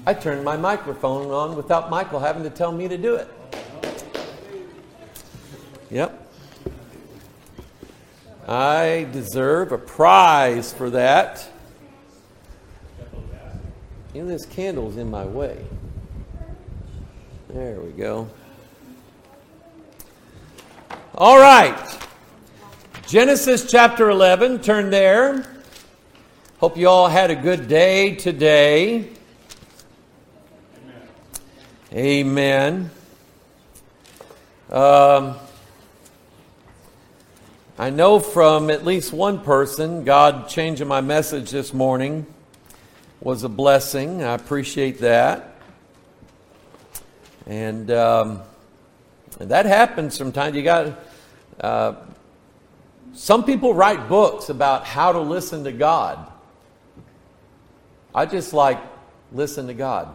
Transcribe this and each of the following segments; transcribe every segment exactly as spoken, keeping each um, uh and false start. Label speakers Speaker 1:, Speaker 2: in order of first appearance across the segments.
Speaker 1: I turned my microphone on without Michael having to tell me to do it. Yep. I deserve a prize for that. You know, this candle's in my way. There we go. All right. Genesis chapter eleven. Turn there. Hope you all had a good day today. Amen. Um, I know from at least one person, God changing my message this morning was a blessing. I appreciate that. And, um, and that happens sometimes. You got uh, some people write books about how to listen to God. I just like listen to God.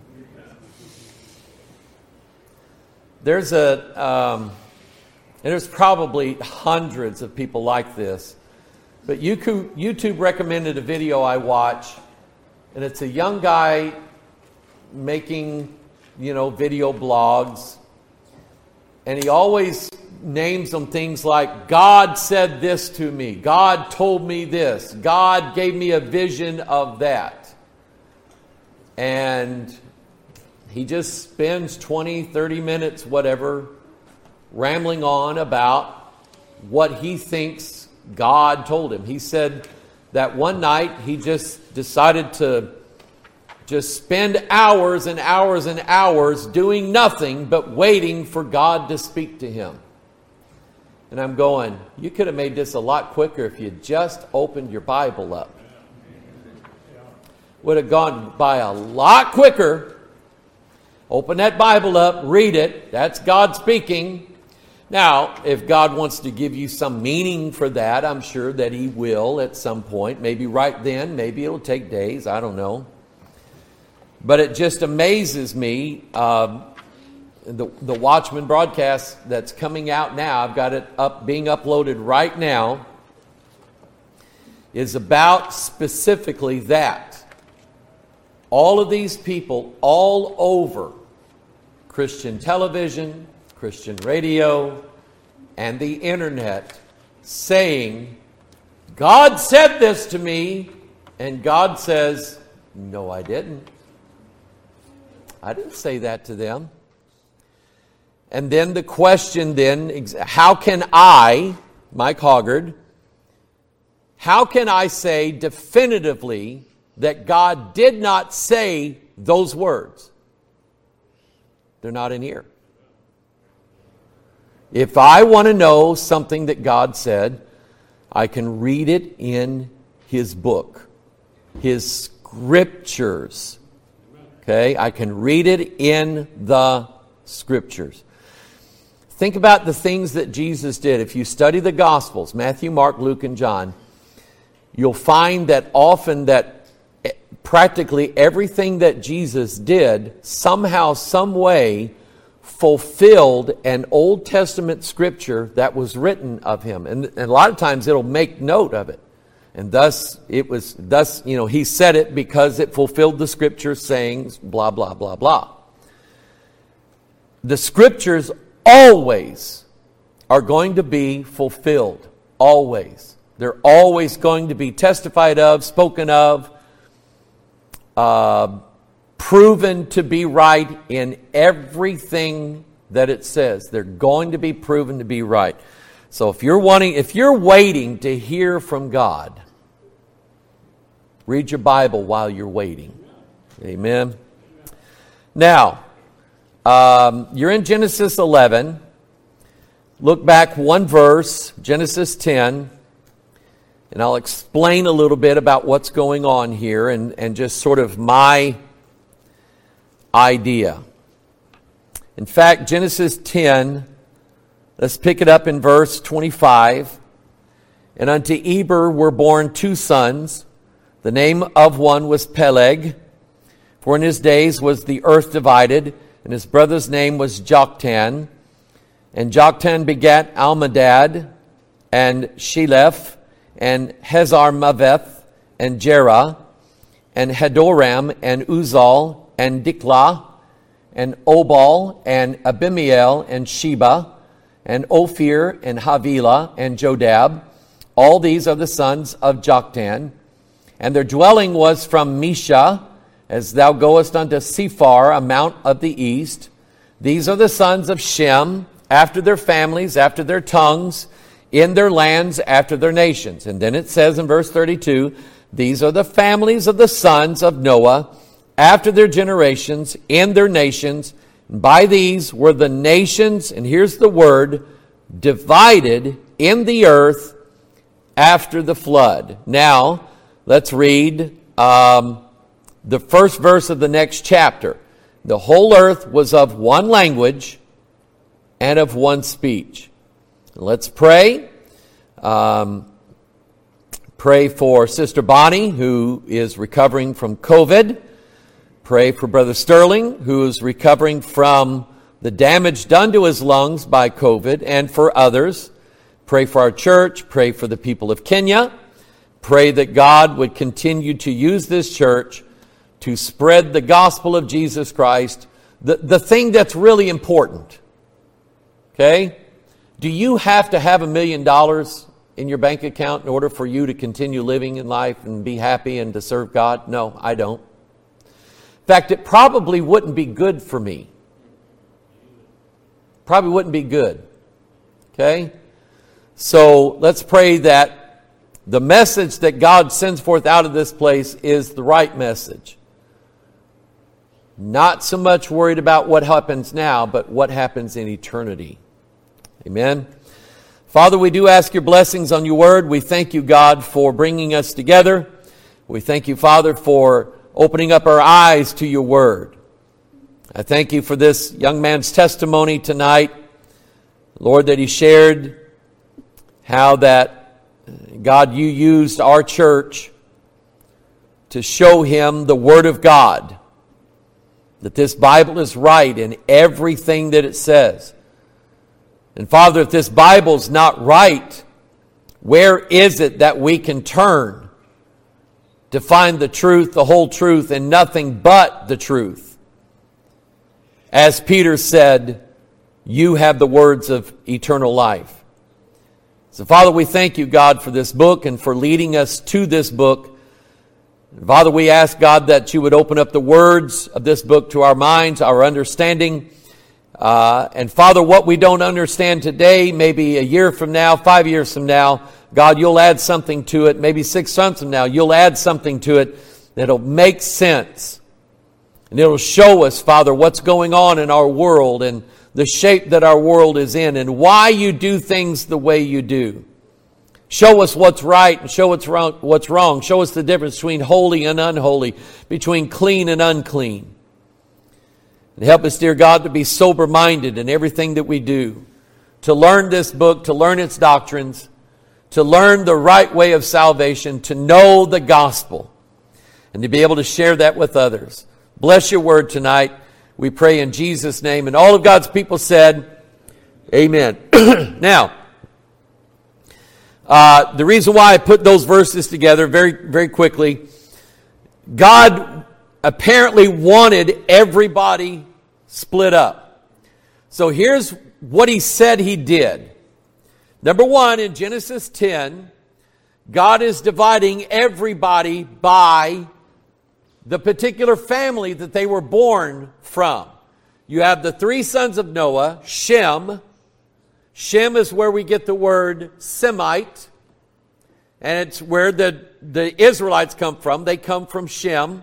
Speaker 1: There's a, um, and there's probably hundreds of people like this, but YouTube recommended a video I watch, and it's a young guy making, you know, video blogs, and he always names them things like, God said this to me, God told me this, God gave me a vision of that. And he just spends twenty, thirty minutes, whatever, rambling on about what he thinks God told him. He said that one night he just decided to just spend hours and hours and hours doing nothing but waiting for God to speak to him. And I'm going, you could have made this a lot quicker if you just opened your Bible up. Would have gone by a lot quicker. Open that Bible up, read it. That's God speaking. Now, if God wants to give you some meaning for that, I'm sure that He will at some point. Maybe right then, maybe it'll take days, I don't know. But it just amazes me, uh, the, the Watchman broadcast that's coming out now, I've got it up, being uploaded right now, is about specifically that. All of these people all over Christian television, Christian radio, and the internet saying, God said this to me, and God says, no, I didn't. I didn't say that to them. And then the question then, how can I, Mike Hoggard, how can I say definitively that God did not say those words? They're not in here. If I want to know something that God said, I can read it in His book, His scriptures. Okay, I can read it in the scriptures. Think about the things that Jesus did. If you study the Gospels, Matthew, Mark, Luke, and John, you'll find that often that practically everything that Jesus did somehow, some way, fulfilled an Old Testament scripture that was written of Him. And, and a lot of times it'll make note of it. And thus, it was, thus, you know, He said it because it fulfilled the scripture saying blah, blah, blah, blah. The scriptures always are going to be fulfilled. Always. They're always going to be testified of, spoken of, Uh, proven to be right in everything that it says. They're going to be proven to be right. So if you're wanting, if you're waiting to hear from God, read your Bible while you're waiting. Amen. Now, um, you're in Genesis eleven. Look back one verse, Genesis ten. And I'll explain a little bit about what's going on here and, and just sort of my idea. In fact, Genesis ten, let's pick it up in verse twenty-five. And unto Eber were born two sons. The name of one was Peleg, for in his days was the earth divided, and his brother's name was Joktan. And Joktan begat Almadad and Sheleph, and Hazarmaveth, and Jerah, and Hadoram, and Uzal, and Diklah, and Obal, and Abimael, and Sheba, and Ophir, and Havilah, and Jodab. All these are the sons of Joktan. And their dwelling was from Mesha, as thou goest unto Sephar, a mount of the east. These are the sons of Shem, after their families, after their tongues, in their lands, after their nations. And then it says in verse thirty-two, these are the families of the sons of Noah, after their generations, in their nations. And by these were the nations, and here's the word, divided in the earth after the flood. Now, let's read um, the first verse of the next chapter. The whole earth was of one language and of one speech. Let's pray. Um, pray for Sister Bonnie, who is recovering from COVID. Pray for Brother Sterling, who is recovering from the damage done to his lungs by COVID, and for others. Pray for our church. Pray for the people of Kenya. Pray that God would continue to use this church to spread the gospel of Jesus Christ, the, the thing that's really important. Okay? Do you have to have a million dollars in your bank account in order for you to continue living in life and be happy and to serve God? No, I don't. In fact, it probably wouldn't be good for me. Probably wouldn't be good. Okay? So let's pray that the message that God sends forth out of this place is the right message. Not so much worried about what happens now, but what happens in eternity. Amen. Father, we do ask your blessings on your word. We thank you, God, for bringing us together. We thank you, Father, for opening up our eyes to your word. I thank you for this young man's testimony tonight. Lord, that he shared how that, God, you used our church to show him the word of God. That this Bible is right in everything that it says. And Father, if this Bible's not right, where is it that we can turn to find the truth, the whole truth, and nothing but the truth? As Peter said, you have the words of eternal life. So Father, we thank you, God, for this book and for leading us to this book. And Father, we ask, God, that you would open up the words of this book to our minds, our understanding. Uh, and Father, what we don't understand today, maybe a year from now, five years from now, God, you'll add something to it. Maybe six months from now, you'll add something to it that'll make sense. And it'll show us, Father, what's going on in our world and the shape that our world is in and why you do things the way you do. Show us what's right and show us what's wrong. Show us the difference between holy and unholy, between clean and unclean. And help us, dear God, to be sober-minded in everything that we do. To learn this book, to learn its doctrines, to learn the right way of salvation, to know the gospel, and to be able to share that with others. Bless your word tonight. We pray in Jesus' name. And all of God's people said, amen. Now, uh, the reason why I put those verses together very, very quickly, God apparently wanted everybody split up. So here's what he said he did. Number one, in Genesis ten, God is dividing everybody by the particular family that they were born from. You have the three sons of Noah, Shem. Shem is where we get the word Semite. And it's where the, the Israelites come from. They come from Shem.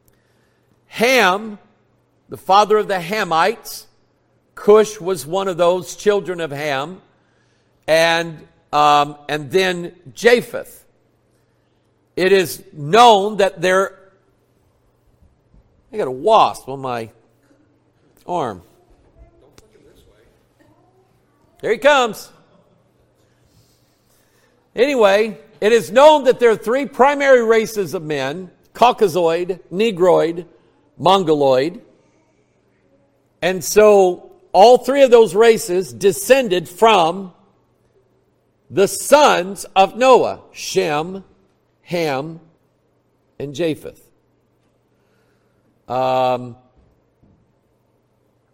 Speaker 1: Ham, the father of the Hamites. Cush was one of those children of Ham. And, um, and then Japheth. It is known that there I got a wasp on my arm. There he comes. Anyway, it is known that there are three primary races of men: Caucasoid, Negroid, Mongoloid. And so all three of those races descended from the sons of Noah: Shem, Ham, and Japheth. Um,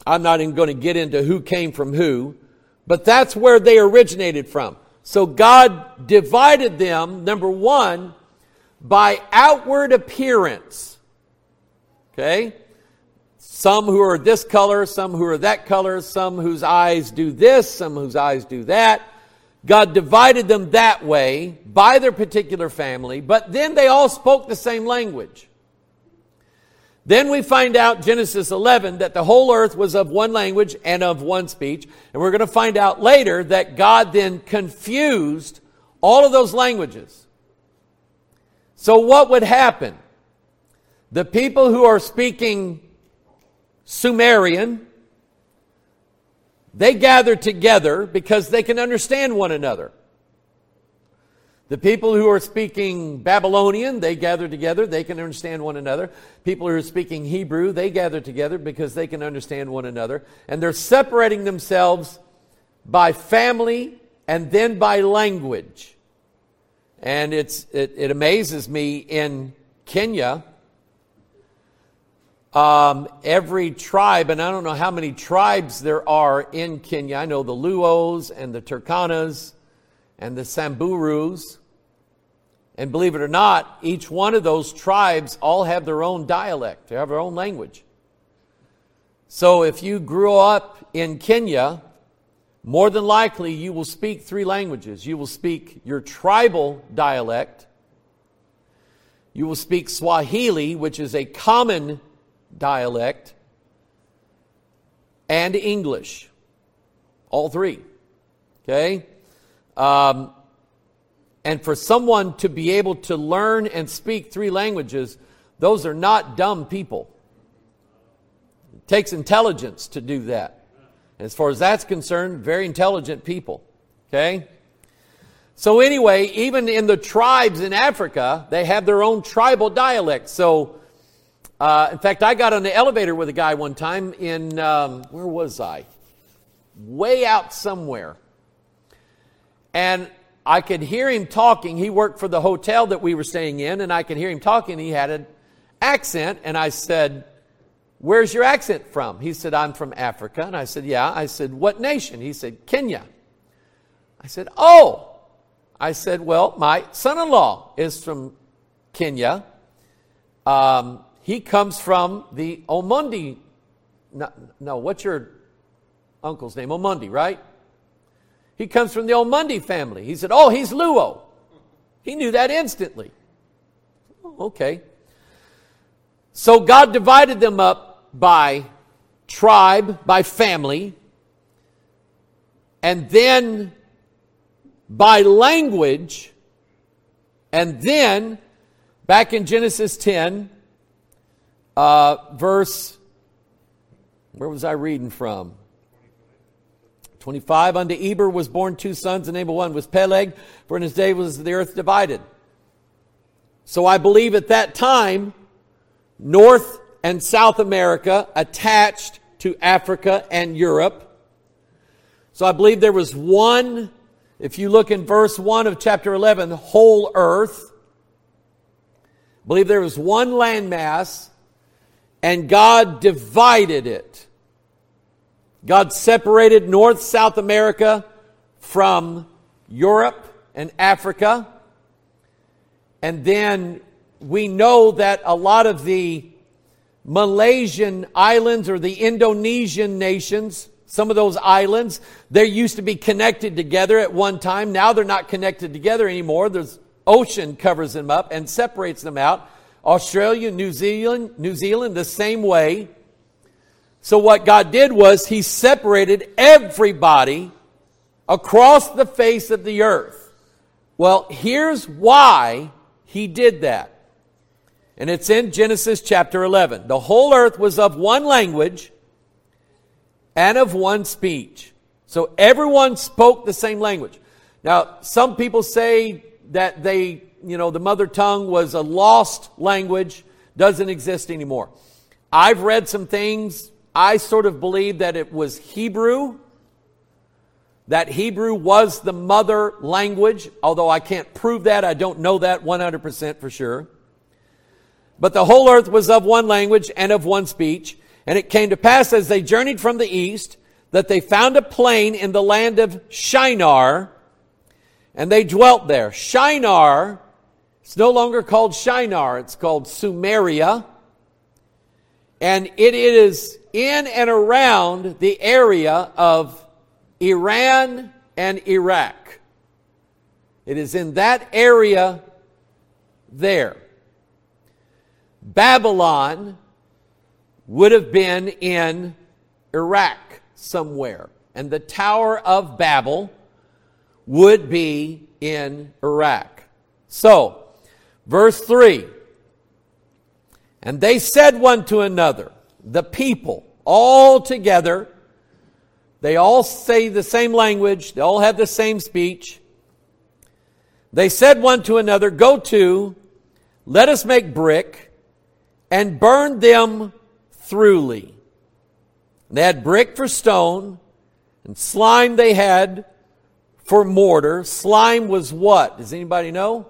Speaker 1: I'm not even going to get into who came from who, but that's where they originated from. So God divided them, number one, by outward appearance. Okay? Some who are this color, some who are that color, some whose eyes do this, some whose eyes do that. God divided them that way by their particular family, but then they all spoke the same language. Then we find out, Genesis eleven, that the whole earth was of one language and of one speech. And we're going to find out later that God then confused all of those languages. So what would happen? The people who are speaking Sumerian, they gather together because they can understand one another. The people who are speaking Babylonian, they gather together, they can understand one another. People who are speaking Hebrew, they gather together because they can understand one another. And they're separating themselves by family and then by language. And it's it, it amazes me in Kenya, um, every tribe, and I don't know how many tribes there are in Kenya. I know the Luos and the Turkanas and the Samburus. And believe it or not, each one of those tribes all have their own dialect. They have their own language. So if you grew up in Kenya, more than likely you will speak three languages. You will speak your tribal dialect. You will speak Swahili, which is a common dialect, and English. All three. Okay? Um, and for someone to be able to learn and speak three languages, those are not dumb people. It takes intelligence to do that. And as far as that's concerned, very intelligent people. Okay? So anyway, even in the tribes in Africa, they have their own tribal dialect. So, uh, in fact, I got on the elevator with a guy one time in, um, where was I? Way out somewhere. And I could hear him talking. He worked for the hotel that we were staying in, and I could hear him talking. He had an accent, and I said, "Where's your accent from?" He said, "I'm from Africa." And I said, "Yeah." I said, "What nation?" He said, "Kenya." I said, "Oh." I said, "Well, my son-in-law is from Kenya. Um, he comes from the Omondi." No, no, what's your uncle's name? Omondi, right? He comes from the Omondi family. He said, "Oh, he's Luo." He knew that instantly. Oh, okay. So God divided them up by tribe, by family, and then by language, and then back in Genesis ten, uh, verse, where was I reading from? twenty-five, unto Eber was born two sons, the name of one was Peleg, for in his day was the earth divided. So I believe at that time, North and South America attached to Africa and Europe. So I believe there was one, if you look in verse one of chapter eleven, whole earth. I believe there was one landmass, and God divided it. God separated North, South America from Europe and Africa. And then we know that a lot of the Malaysian islands or the Indonesian nations, some of those islands, they used to be connected together at one time. Now they're not connected together anymore. There's ocean covers them up and separates them out. Australia, New Zealand, New Zealand, the same way. So what God did was He separated everybody across the face of the earth. Well, here's why He did that. And it's in Genesis chapter eleven. The whole earth was of one language and of one speech. So everyone spoke the same language. Now, some people say that they, you know, the mother tongue was a lost language, doesn't exist anymore. I've read some things. I sort of believe that it was Hebrew, that Hebrew was the mother language, although I can't prove that. I don't know that one hundred percent for sure. But the whole earth was of one language and of one speech. And it came to pass as they journeyed from the east that they found a plain in the land of Shinar, and they dwelt there. Shinar, it's no longer called Shinar, it's called Sumeria. And it is in and around the area of Iran and Iraq. It is in that area there. Babylon would have been in Iraq somewhere. And the Tower of Babel would be in Iraq. So, verse three. And they said one to another, the people, all together, they all say the same language, they all have the same speech. They said one to another, go to, let us make brick, and burn them throughly. They had brick for stone, and slime they had for mortar. Slime was what? Does anybody know?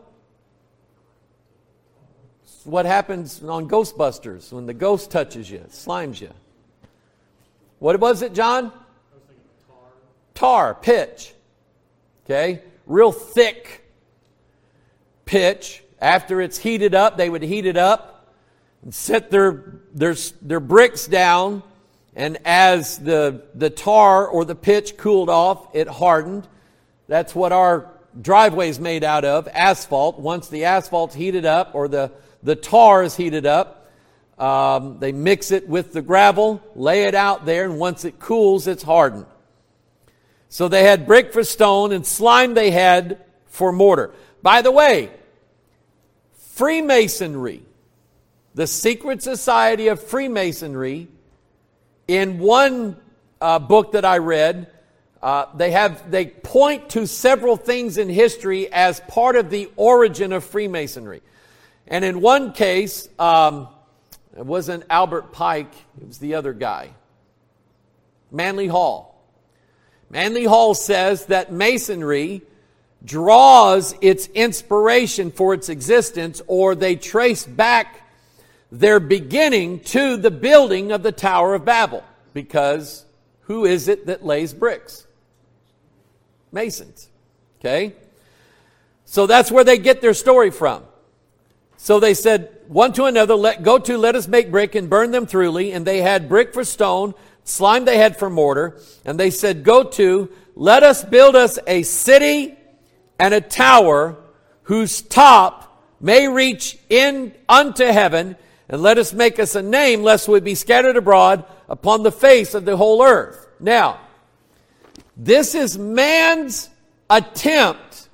Speaker 1: It's what happens on Ghostbusters when the ghost touches you, it slimes you. What was it, John? I was thinking tar. Tar, pitch. Okay? Real thick pitch. After it's heated up, they would heat it up and set their, their, their bricks down. And as the, the tar or the pitch cooled off, it hardened. That's what our driveway is made out of, asphalt. Once the asphalt's heated up or the, the tar is heated up, um, they mix it with the gravel, lay it out there, and once it cools, it's hardened. So they had brick for stone and slime they had for mortar. By the way, Freemasonry, the secret society of Freemasonry, in one uh, book that I read, uh, they have they point to several things in history as part of the origin of Freemasonry. And in one case, um, it wasn't Albert Pike, it was the other guy, Manly Hall. Manly Hall says that Masonry draws its inspiration for its existence, or they trace back their beginning to the building of the Tower of Babel. Because who is it that lays bricks? Masons. Okay? So that's where they get their story from. So they said one to another, let go to, let us make brick and burn them throughly. And they had brick for stone, slime they had for mortar. And they said, go to, let us build us a city and a tower whose top may reach in unto heaven, and let us make us a name, lest we be scattered abroad upon the face of the whole earth. Now, this is man's attempt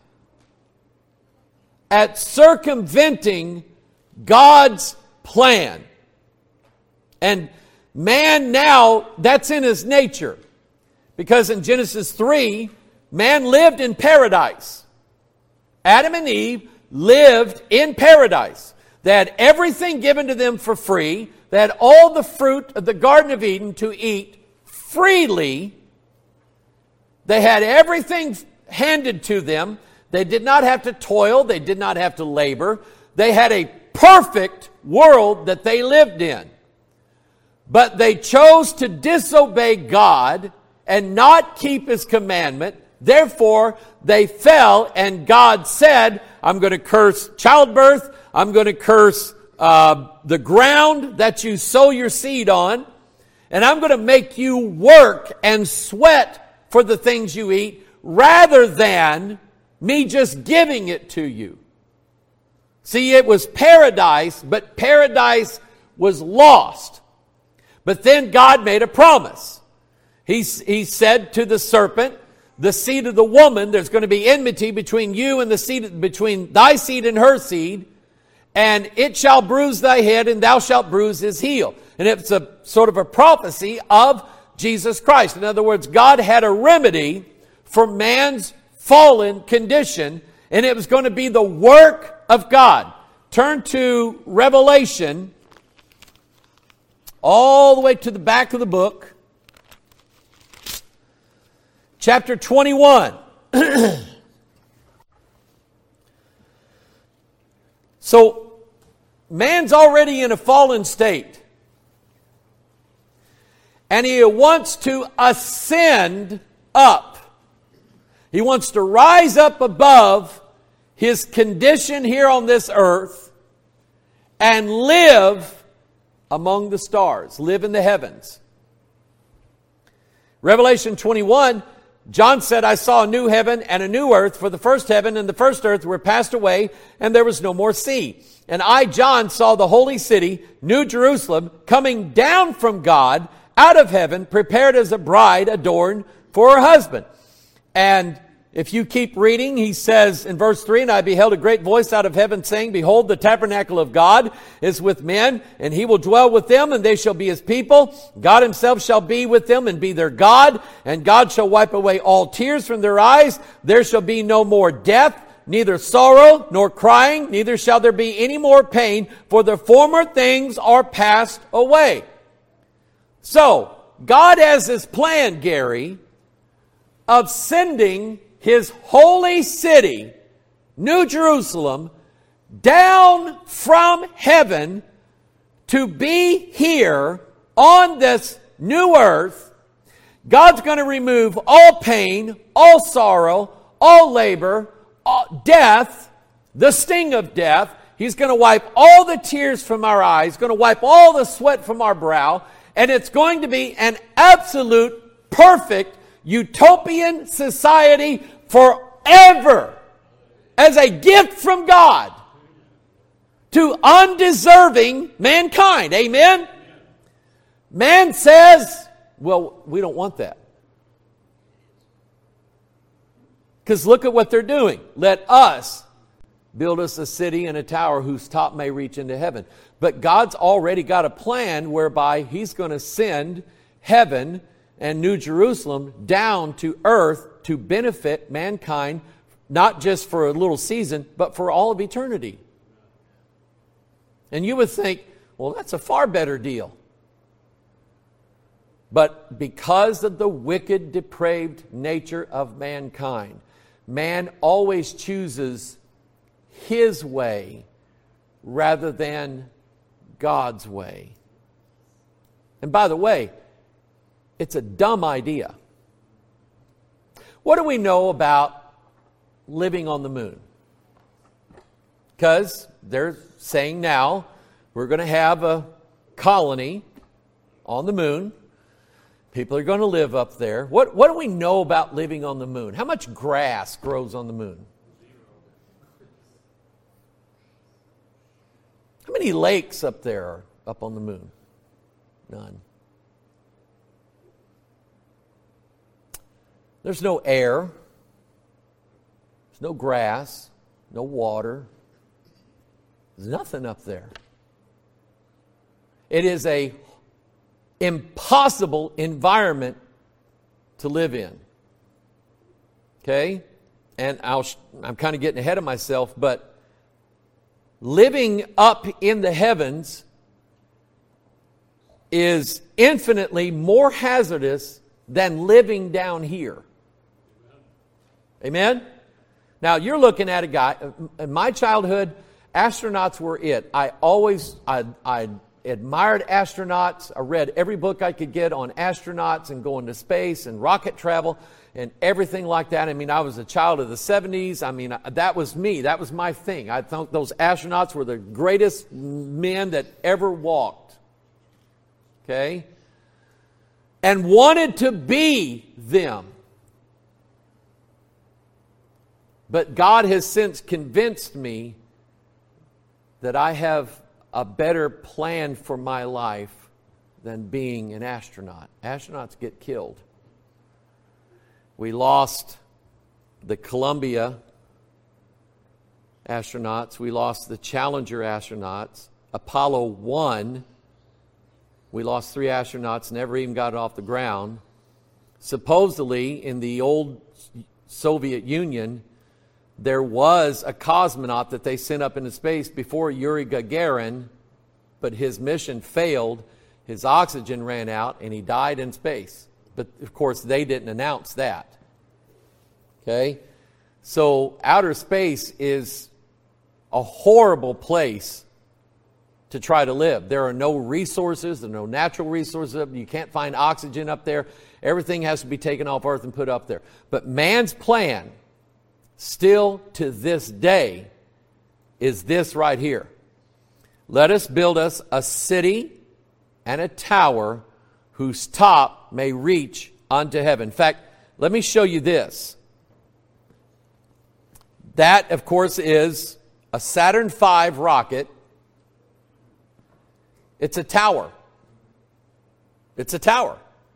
Speaker 1: at circumventing God's plan. And man now, that's in his nature. Because in Genesis three, man lived in paradise. Adam and Eve lived in paradise. They had everything given to them for free. They had all the fruit of the Garden of Eden to eat freely. They had everything handed to them. They did not have to toil. They did not have to labor. They had a perfect world that they lived in. But they chose to disobey God and not keep His commandment. Therefore, they fell, and God said, I'm going to curse childbirth. I'm going to curse uh, the ground that you sow your seed on. And I'm going to make you work and sweat for the things you eat rather than me just giving it to you. See, it was paradise, but paradise was lost. But then God made a promise. He, he said to the serpent, the seed of the woman, there's going to be enmity between you and the seed, between thy seed and her seed, and it shall bruise thy head, and thou shalt bruise his heel. And it's a sort of a prophecy of Jesus Christ. In other words, God had a remedy for man's fallen condition, and it was going to be the work of God. Turn to Revelation, all the way to the back of the book. Chapter twenty-one. So, man's already in a fallen state. And He wants to ascend up. He wants to rise up above His condition here on this earth and live among the stars, live in the heavens. Revelation twenty-one, John said, I saw a new heaven and a new earth, for the first heaven and the first earth were passed away, and there was no more sea. And I, John, saw the holy city, New Jerusalem, coming down from God out of heaven, prepared as a bride adorned for her husband. And if you keep reading, he says in verse three, and I beheld a great voice out of heaven saying, Behold, the tabernacle of God is with men, and He will dwell with them, and they shall be His people. God Himself shall be with them and be their God, and God shall wipe away all tears from their eyes. There shall be no more death, neither sorrow nor crying, neither shall there be any more pain, for the former things are passed away. So, God has this plan, Gary, of sending His holy city, New Jerusalem, down from heaven to be here on this new earth. God's going to remove all pain, all sorrow, all labor, all death, the sting of death. He's going to wipe all the tears from our eyes, going to wipe all the sweat from our brow, and it's going to be an absolute, perfect, utopian society forever as a gift from God to undeserving mankind. Amen? Man says, well, we don't want that. Because look at what they're doing. Let us build us a city and a tower whose top may reach into heaven. But God's already got a plan whereby He's going to send heaven and New Jerusalem down to earth to benefit mankind, not just for a little season, but for all of eternity. And you would think, well, that's a far better deal. But because of the wicked, depraved nature of mankind, man always chooses his way rather than God's way. And by the way, it's a dumb idea. What do we know about living on the moon? Because they're saying now we're going to have a colony on the moon. People are going to live up there. What, what do we know about living on the moon? How much grass grows on the moon? How many lakes up there are up on the moon? None. There's no air. There's no grass. No water. There's nothing up there. It is a impossible environment to live in. Okay? And I'll, I'm kind of getting ahead of myself, but living up in the heavens is infinitely more hazardous than living down here. Amen? Now, you're looking at a guy, in my childhood, astronauts were it. I always, I, I admired astronauts. I read every book I could get on astronauts and going to space and rocket travel and everything like that. I mean, I was a child of the seventies. I mean, that was me. That was my thing. I thought those astronauts were the greatest men that ever walked. Okay? And wanted to be them. But God has since convinced me that I have a better plan for my life than being an astronaut. Astronauts get killed. We lost the Columbia astronauts. We lost the Challenger astronauts. Apollo one, we lost three astronauts, never even got off the ground. Supposedly, in the old Soviet Union, there was a cosmonaut that they sent up into space before Yuri Gagarin, but his mission failed. His oxygen ran out, and he died in space. But, of course, they didn't announce that. Okay? So, outer space is a horrible place to try to live. There are no resources, there are no natural resources. You can't find oxygen up there. Everything has to be taken off earth and put up there. But man's plan, still to this day, is this right here. Let us build us a city and a tower whose top may reach unto heaven. In fact, let me show you this. That, of course, is a Saturn five rocket. It's a tower. It's a tower.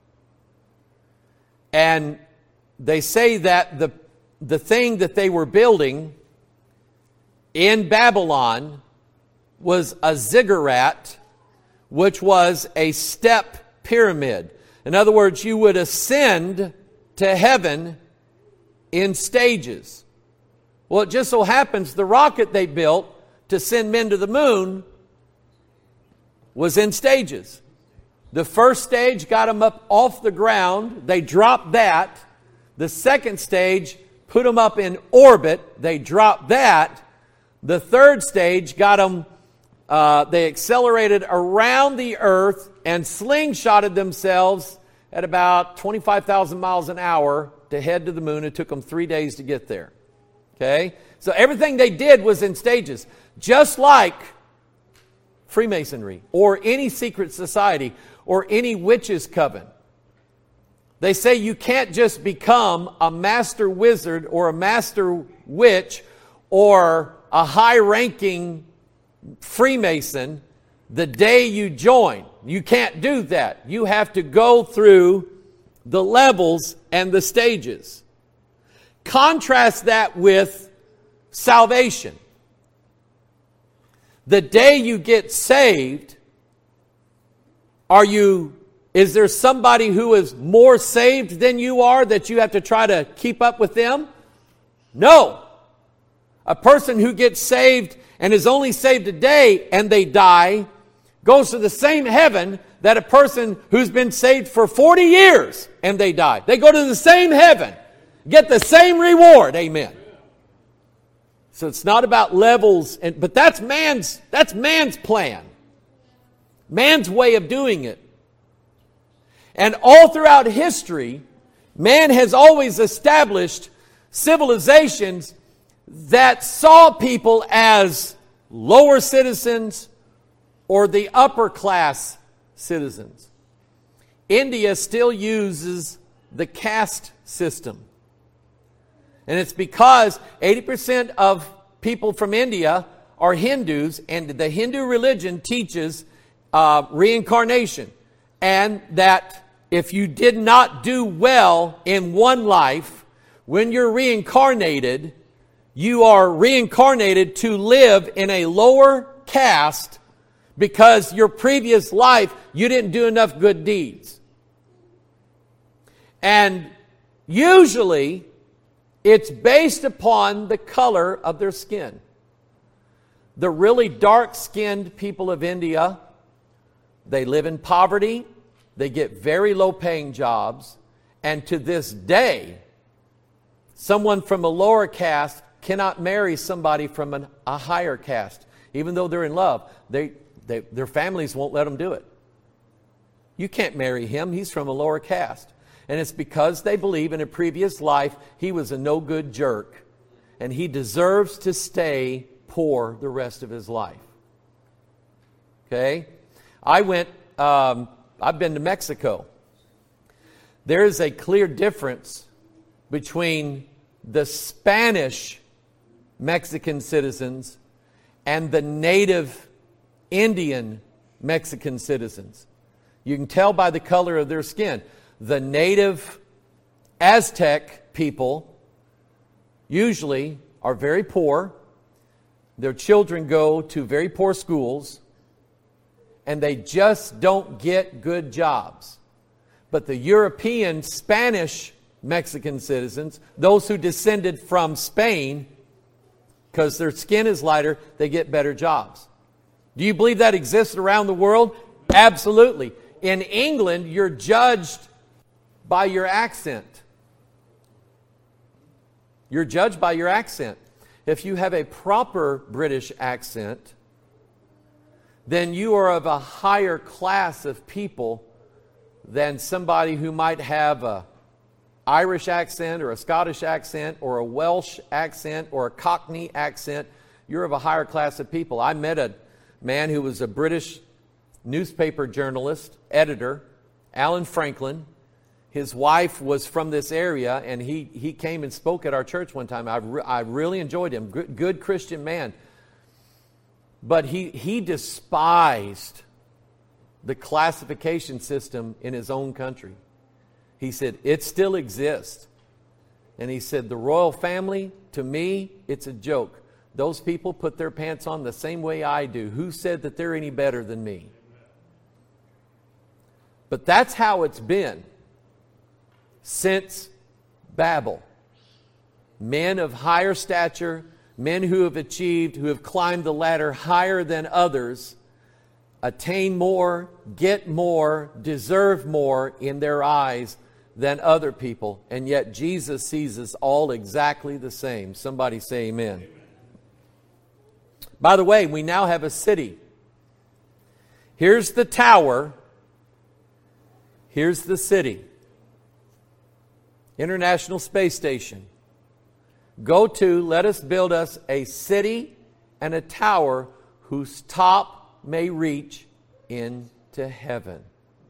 Speaker 1: And they say that the, the thing that they were building in Babylon was a ziggurat, which was a step pyramid. In other words, you would ascend to heaven in stages. Well, it just so happens the rocket they built to send men to the moon was in stages. The first stage got them up off the ground. They dropped that. The second stage put them up in orbit. They dropped that. The third stage got them, uh, they accelerated around the earth and slingshotted themselves at about twenty-five thousand miles an hour to head to the moon. It took them three days to get there. Okay? So everything they did was in stages. Just like Freemasonry or any secret society or any witch's coven. They say you can't just become a master wizard or a master witch or a high-ranking Freemason the day you join. You can't do that. You have to go through the levels and the stages. Contrast that with salvation. The day you get saved, are you, is there somebody who is more saved than you are that you have to try to keep up with them? No. A person who gets saved and is only saved a day and they die goes to the same heaven that a person who's been saved for forty years and they die. They go to the same heaven, get the same reward. Amen. So it's not about levels, and, but that's man's, that's man's plan. Man's way of doing it. And all throughout history, man has always established civilizations that saw people as lower citizens or the upper class citizens. India still uses the caste system. And it's because eighty percent of people from India are Hindus, and the Hindu religion teaches uh, reincarnation. And that if you did not do well in one life, when you're reincarnated, you are reincarnated to live in a lower caste because your previous life you didn't do enough good deeds. And usually it's based upon the color of their skin. The really dark-skinned people of India, they live in poverty, they get very low-paying jobs, and to this day, someone from a lower caste cannot marry somebody from an, a higher caste. Even though they're in love, they, they, their families won't let them do it. You can't marry him, he's from a lower caste. And it's because they believe in a previous life he was a no-good jerk and he deserves to stay poor the rest of his life. Okay? I went, um, I've been to Mexico. There is a clear difference between the Spanish Mexican citizens and the native Indian Mexican citizens. You can tell by the color of their skin. The native Aztec people usually are very poor. Their children go to very poor schools, and they just don't get good jobs. But the European Spanish Mexican citizens, those who descended from Spain, because their skin is lighter, they get better jobs. Do you believe that exists around the world? Absolutely. In England, you're judged by your accent. You're judged by your accent. If you have a proper British accent, then you are of a higher class of people than somebody who might have a Irish accent or a Scottish accent or a Welsh accent or a Cockney accent. You're of a higher class of people. I met a man who was a British newspaper journalist, editor, Alan Franklin. His wife was from this area, and he, he came and spoke at our church one time. I, re- I really enjoyed him. Good, good Christian man. But he, he despised the classification system in his own country. He said, it still exists. And he said, the royal family, to me, it's a joke. Those people put their pants on the same way I do. Who said that they're any better than me? But that's how it's been since Babel. Men of higher stature, men who have achieved, who have climbed the ladder higher than others, attain more, get more, deserve more in their eyes than other people. And yet Jesus sees us all exactly the same. Somebody say amen. Amen. By the way, we now have a city. Here's the tower. Here's the city. International Space Station. Go to, let us build us a city and a tower whose top may reach into heaven.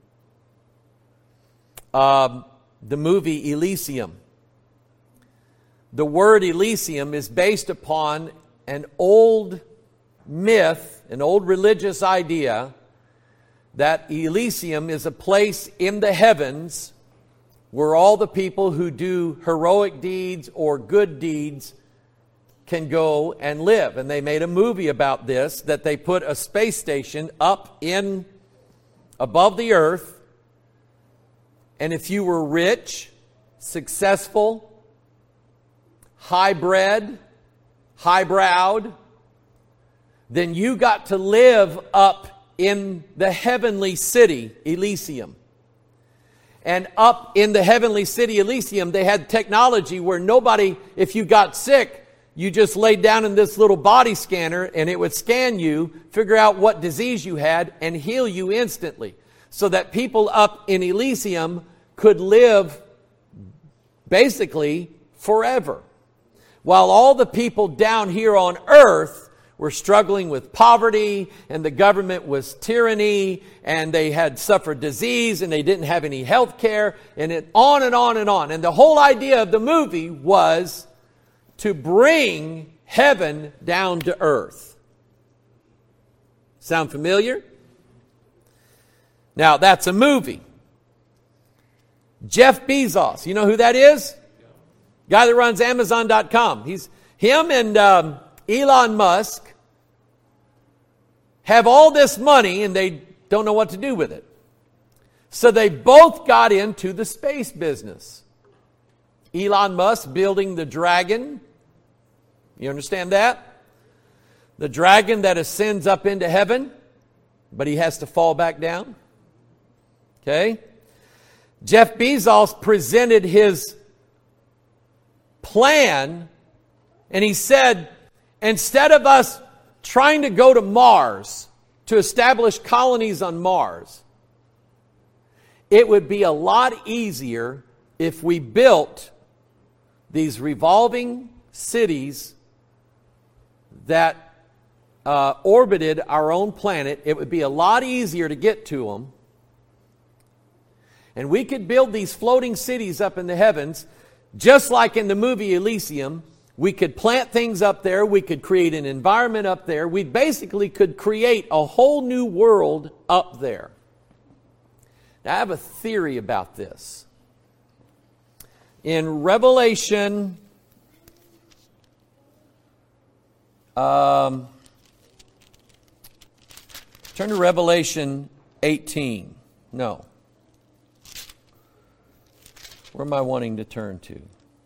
Speaker 1: Um, the movie Elysium. The word Elysium is based upon an old myth, an old religious idea that Elysium is a place in the heavens where all the people who do heroic deeds or good deeds can go and live. And they made a movie about this, that they put a space station up in above the earth, and if you were rich, successful, high-bred, high-browed, then you got to live up in the heavenly city, Elysium. And up in the heavenly city, Elysium, they had technology where nobody, if you got sick, you just laid down in this little body scanner and it would scan you, figure out what disease you had, and heal you instantly. So that people up in Elysium could live basically forever. While all the people down here on earth were struggling with poverty, and the government was tyranny, and they had suffered disease, and they didn't have any health care, and it on and on and on. And the whole idea of the movie was to bring heaven down to earth. Sound familiar? Now, that's a movie. Jeff Bezos, you know who that is? Guy that runs Amazon dot com. He's him and um, Elon Musk have all this money and they don't know what to do with it. So they both got into the space business. Elon Musk building the Dragon. You understand that? The dragon that ascends up into heaven, but he has to fall back down. Okay? Jeff Bezos presented his plan, and he said, instead of us trying to go to Mars, to establish colonies on Mars, it would be a lot easier if we built these revolving cities that uh, orbited our own planet. It would be a lot easier to get to them. And we could build these floating cities up in the heavens, just like in the movie Elysium. We could plant things up there. We could create an environment up there. We basically could create a whole new world up there. Now, I have a theory about this. In Revelation, um, turn to Revelation eighteen. No. Where am I wanting to turn to?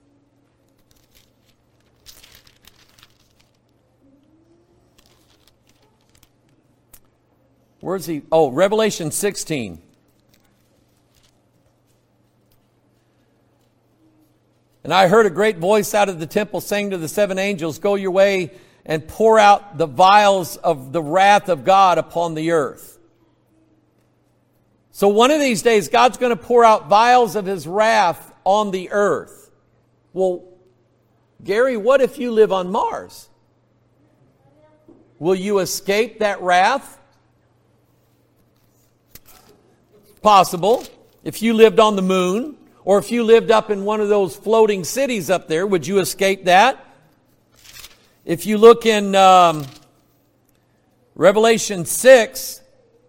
Speaker 1: Where's he? Oh, Revelation sixteen. And I heard a great voice out of the temple saying to the seven angels, go your way and pour out the vials of the wrath of God upon the earth. So one of these days, God's going to pour out vials of His wrath on the earth. Well, Gary, what if you live on Mars? Will you escape that wrath? Possible. If you lived on the moon, or if you lived up in one of those floating cities up there, would you escape that? If you look in um, Revelation six,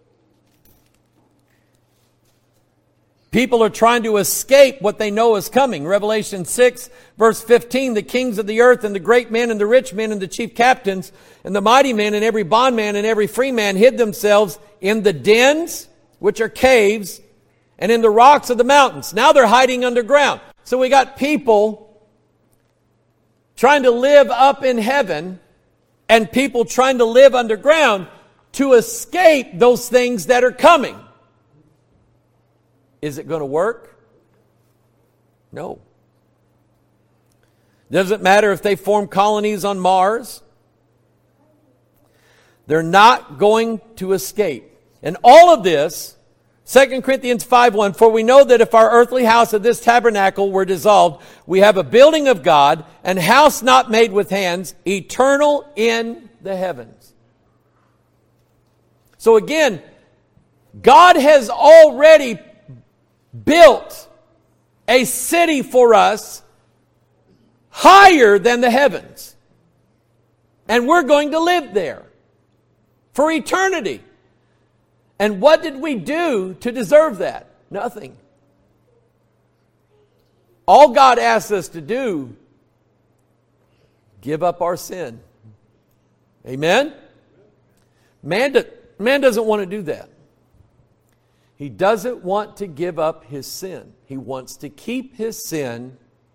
Speaker 1: people are trying to escape what they know is coming. Revelation six, verse fifteen, the kings of the earth and the great men and the rich men and the chief captains and the mighty men and every bondman and every free man hid themselves in the dens, which are caves, and in the rocks of the mountains. Now they're hiding underground. So we got people trying to live up in heaven and people trying to live underground to escape those things that are coming. Is it going to work? No. Doesn't matter if they form colonies on Mars. They're not going to escape. And all of this, Second Corinthians five one, for we know that if our earthly house of this tabernacle were dissolved, we have a building of God, an house not made with hands, eternal in the heavens. So again, God has already built a city for us higher than the heavens. And we're going to live there for eternity. And what did we do to deserve that? Nothing. All God asks us to do, give up our sin. Amen? Man, do, man doesn't want to do that. He doesn't want to give up his sin. He wants to keep his sin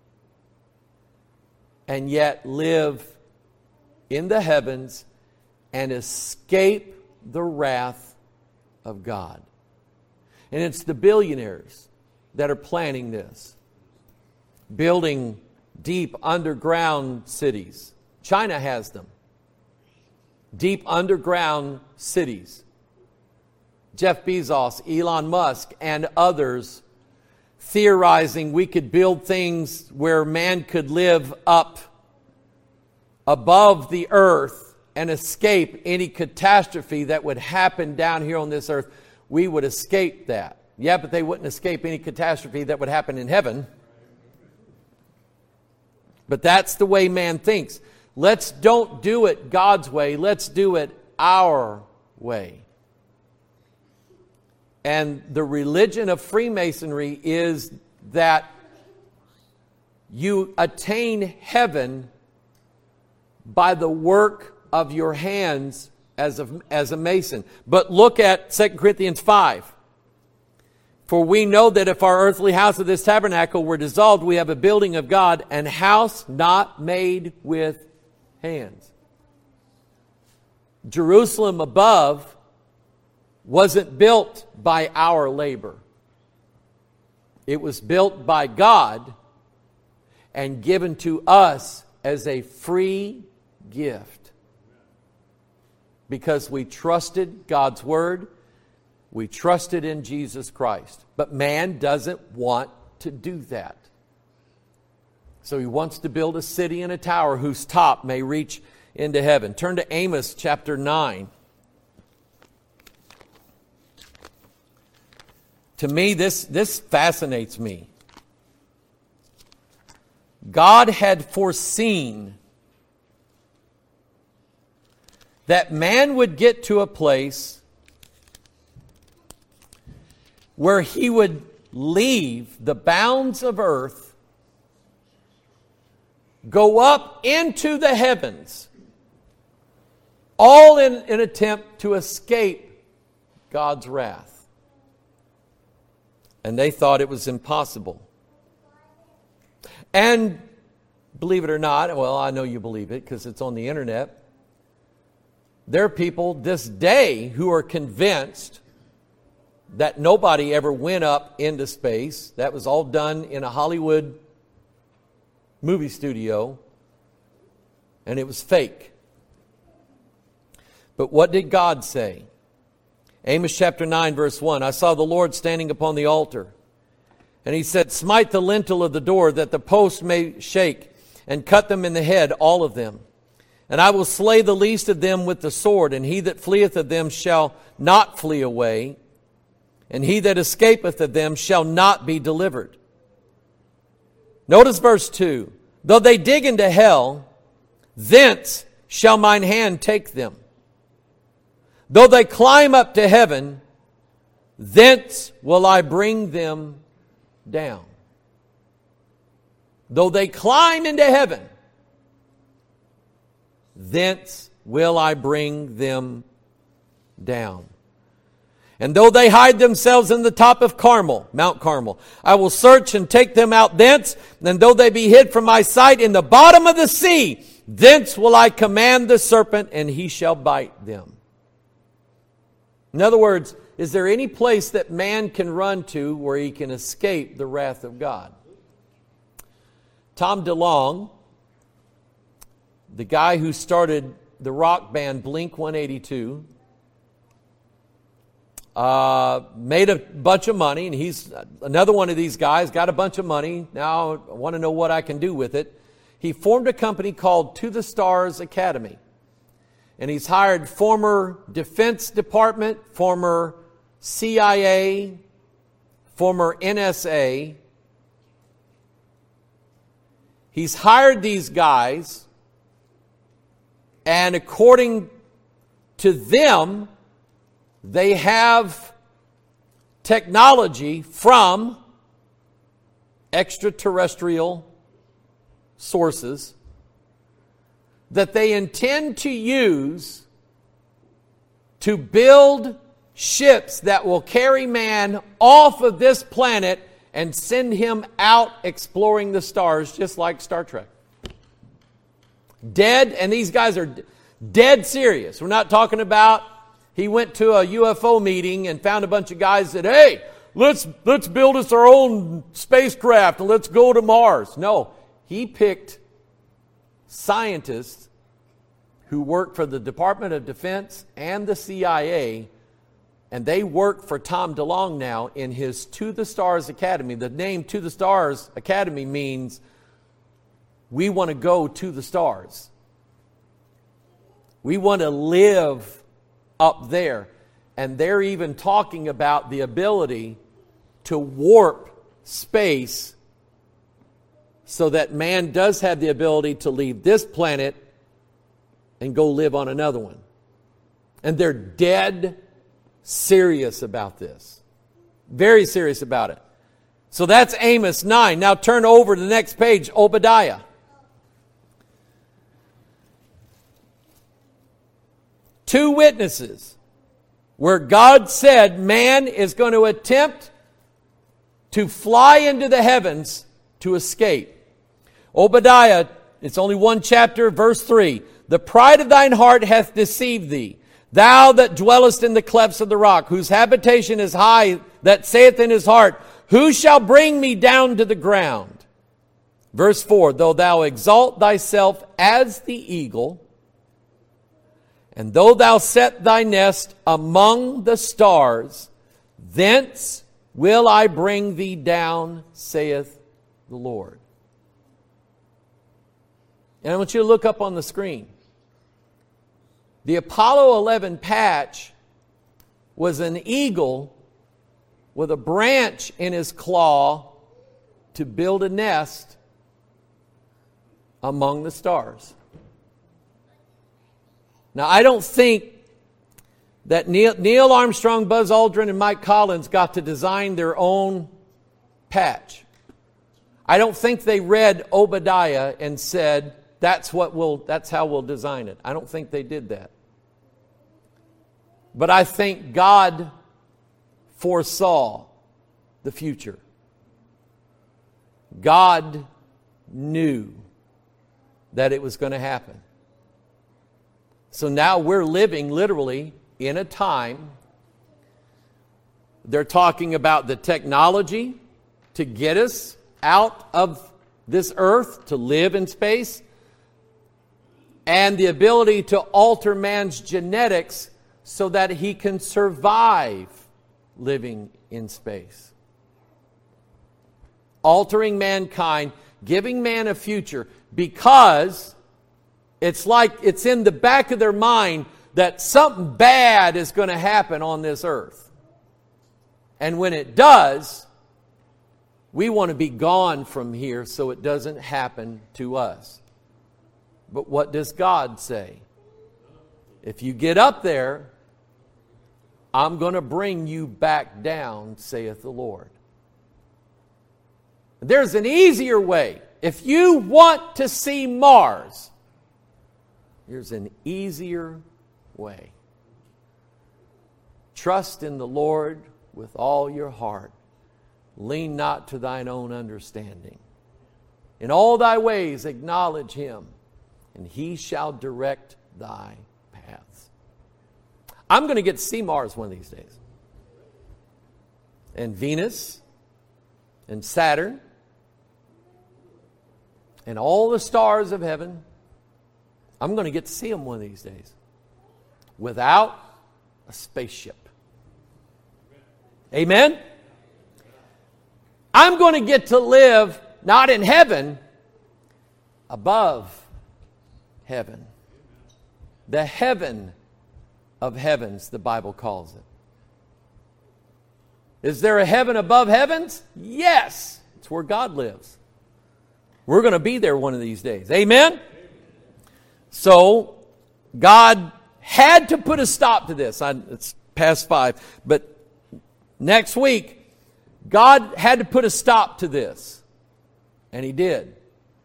Speaker 1: and yet live in the heavens and escape the wrath of God. And it's the billionaires that are planning this. Building deep underground cities. China has them. Deep underground cities. Jeff Bezos, Elon Musk, and others theorizing we could build things where man could live up above the earth and escape any catastrophe that would happen down here on this earth. We would escape that. Yeah, but they wouldn't escape any catastrophe that would happen in heaven. But that's the way man thinks. Let's don't do it God's way. Let's do it our way. And the religion of Freemasonry is that you attain heaven by the work of your hands as a, as a Mason. But look at Second Corinthians five. For we know that if our earthly house of this tabernacle were dissolved, we have a building of God, an house not made with hands. Jerusalem above wasn't built by our labor. It was built by God and given to us as a free gift. Because we trusted God's Word, we trusted in Jesus Christ. But man doesn't want to do that. So he wants to build a city and a tower whose top may reach into heaven. Turn to Amos chapter nine. To me, this, this fascinates me. God had foreseen that man would get to a place where he would leave the bounds of earth, go up into the heavens, all in an attempt to escape God's wrath. And they thought it was impossible. And believe it or not, well, I know you believe it because it's on the internet, there are people this day who are convinced that nobody ever went up into space. That was all done in a Hollywood movie studio, and it was fake. But what did God say? Amos chapter nine, verse one. I saw the Lord standing upon the altar. And he said, smite the lintel of the door, that the post may shake, and cut them in the head, all of them. And I will slay the least of them with the sword, and he that fleeth of them shall not flee away, and he that escapeth of them shall not be delivered. Notice verse two. Though they dig into hell, thence shall mine hand take them. Though they climb up to heaven, thence will I bring them down. Though they climb into heaven, thence will I bring them down. And though they hide themselves in the top of Carmel, Mount Carmel, I will search and take them out thence. And though they be hid from my sight in the bottom of the sea, thence will I command the serpent, and he shall bite them. In other words, is there any place that man can run to where he can escape the wrath of God? Tom DeLonge, the guy who started the rock band Blink one eighty-two, uh, made a bunch of money, and he's another one of these guys, got a bunch of money. Now I want to know what I can do with it. He formed a company called To the Stars Academy. And he's hired former Defense Department, former C I A, former N S A. He's hired these guys, and according to them, they have technology from extraterrestrial sources that they intend to use to build ships that will carry man off of this planet and send him out exploring the stars, just like Star Trek. Dead, and these guys are dead serious. We're not talking about he went to a U F O meeting and found a bunch of guys that, hey, let's let's build us our own spacecraft and let's go to Mars. No, he picked scientists who work for the Department of Defense and the C I A, and they work for Tom DeLonge now in his To the Stars Academy. The name To the Stars Academy means we want to go to the stars. We want to live up there. And they're even talking about the ability to warp space so that man does have the ability to leave this planet and go live on another one. And they're dead serious about this. Very serious about it. So that's Amos nine. Now turn over to the next page, Obadiah. Two witnesses where God said man is going to attempt to fly into the heavens to escape. Obadiah, it's only one chapter, verse three. The pride of thine heart hath deceived thee, thou that dwellest in the clefts of the rock, whose habitation is high, that saith in his heart, who shall bring me down to the ground? Verse four, though thou exalt thyself as the eagle, and though thou set thy nest among the stars, thence will I bring thee down, saith the Lord. And I want you to look up on the screen. The Apollo eleven patch was an eagle with a branch in his claw to build a nest among the stars. Now, I don't think that Neil, Neil Armstrong, Buzz Aldrin, and Mike Collins got to design their own patch. I don't think they read Obadiah and said, that's what we'll, that's how we'll design it. I don't think they did that. But I think God foresaw the future. God knew that it was going to happen. So now we're living literally in a time, they're talking about the technology to get us out of this earth to live in space. and the ability to alter man's genetics so that he can survive living in space. Altering mankind, giving man a future, because it's like it's in the back of their mind that something bad is going to happen on this earth. And when it does, we want to be gone from here so it doesn't happen to us. But what does God say? If you get up there, I'm going to bring you back down, saith the Lord. There's an easier way. If you want to see Mars, here's an easier way. Trust in the Lord with all your heart. Lean not to thine own understanding. In all thy ways acknowledge Him, and He shall direct thy paths. I'm going to get to see Mars one of these days. And Venus, and Saturn, and all the stars of heaven. I'm going to get to see them one of these days. Without a spaceship. Amen? I'm going to get to live not in heaven, above heaven. The heaven of heavens, the Bible calls it. Is there a heaven above heavens? Yes. It's where God lives. We're going to be there one of these days. Amen? So, God had to put a stop to this. I, it's past five. But next week, God had to put a stop to this. And He did.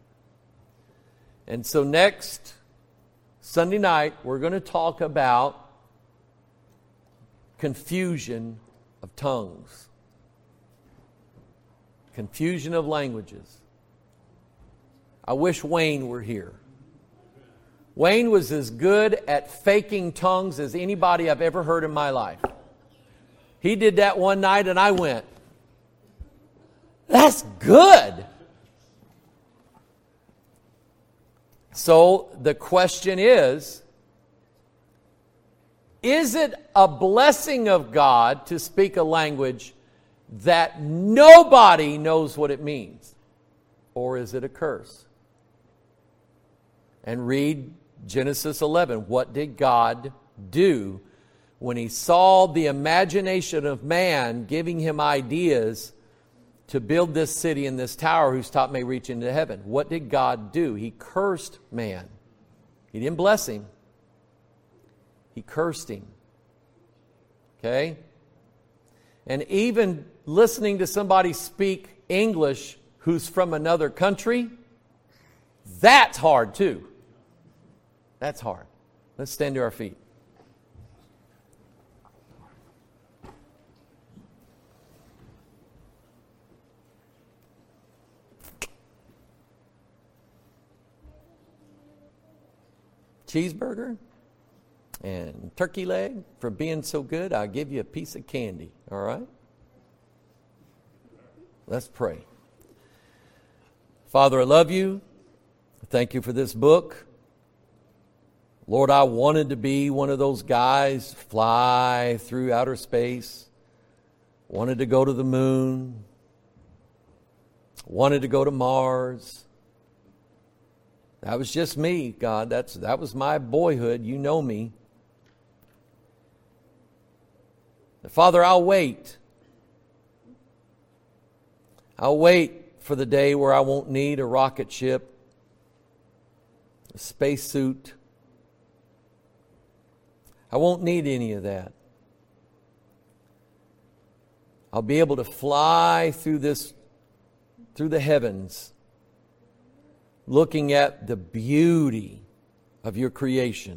Speaker 1: And so next Sunday night, we're going to talk about confusion of tongues. Confusion of languages. I wish Wayne were here. Wayne was as good at faking tongues as anybody I've ever heard in my life. He did that one night and I went, that's good. So the question is, is it a blessing of God to speak a language that nobody knows what it means? Or is it a curse? And read Genesis eleven. What did God do when He saw the imagination of man giving him ideas to build this city and this tower whose top may reach into heaven? What did God do? He cursed man. He didn't bless him. He cursed him. Okay? And even listening to somebody speak English who's from another country, that's hard too. That's hard. Let's stand to our feet. Cheeseburger and turkey leg for being so good. I'll give you a piece of candy. All right? Let's pray. Father, I love you. Thank you for this book. Lord, I wanted to be one of those guys, fly through outer space. Wanted to go to the moon. Wanted to go to Mars. That was just me, God. That's that was my boyhood. You know me. Father, I'll wait. I'll wait for the day where I won't need a rocket ship, a spacesuit. I won't need any of that. I'll be able to fly through this, through the heavens, looking at the beauty of your creation,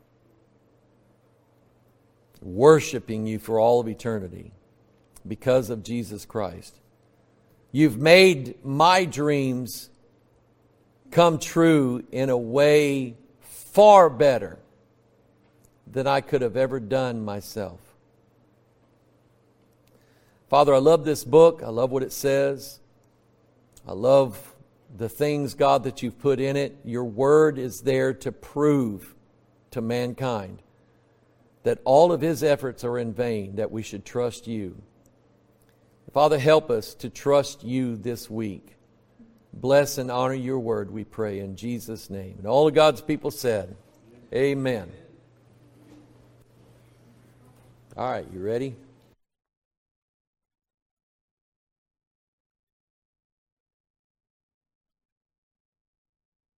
Speaker 1: worshiping you for all of eternity because of Jesus Christ. You've made my dreams come true in a way far better than I could have ever done myself. Father, I love this book. I love what it says. I love the things, God, that you've put in it. Your word is there to prove to mankind that all of his efforts are in vain, that we should trust you. Father, help us to trust you this week. Bless and honor your word, we pray, in Jesus' name. And all of God's people said, amen. All right, you ready?